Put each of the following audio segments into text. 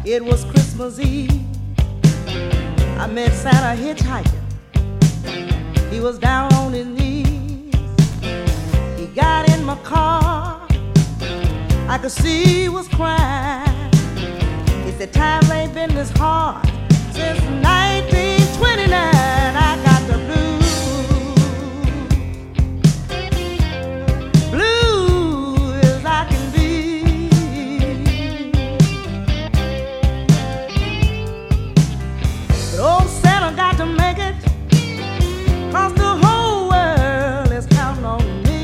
It was Christmas Eve. I met Santa hitchhiking. He was down on his knees. He got in my car. I could see he was crying. He said, times ain't been this hard since 1929. I got the blues. Blue as I can be. But old Santa got to make it, 'cause the whole world is counting on me.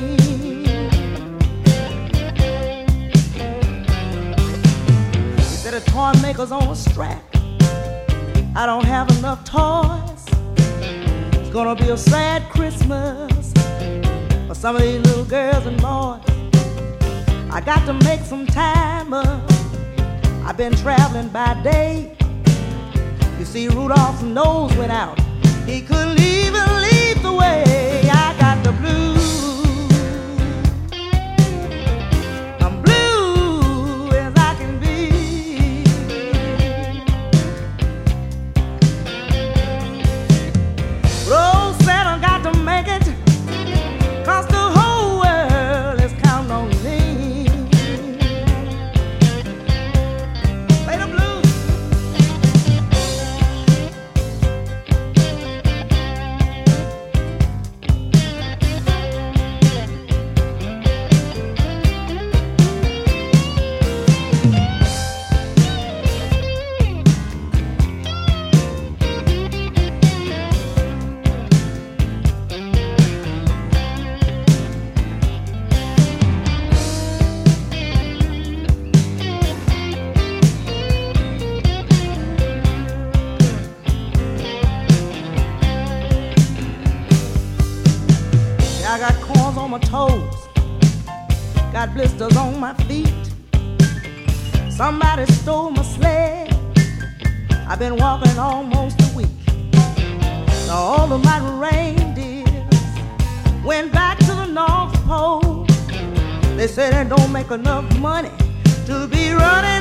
He said, a toy maker's on a strap. I don't have enough toys. It's gonna be a sad Christmas for some of these little girls and boys. I got to make some time up. I've been traveling by day. You see, Rudolph's nose went out. He couldn't even lead the way. I got the blues. I'm blue as I can be. But old Santa got to make it, 'cause the whole world is counting on me. Play the blues. I got corns on my toes, got blisters on my feet. Somebody stole my sled. I've been walking almost a week. Now all of my reindeers went back to the North Pole. They said they don't make enough money to be running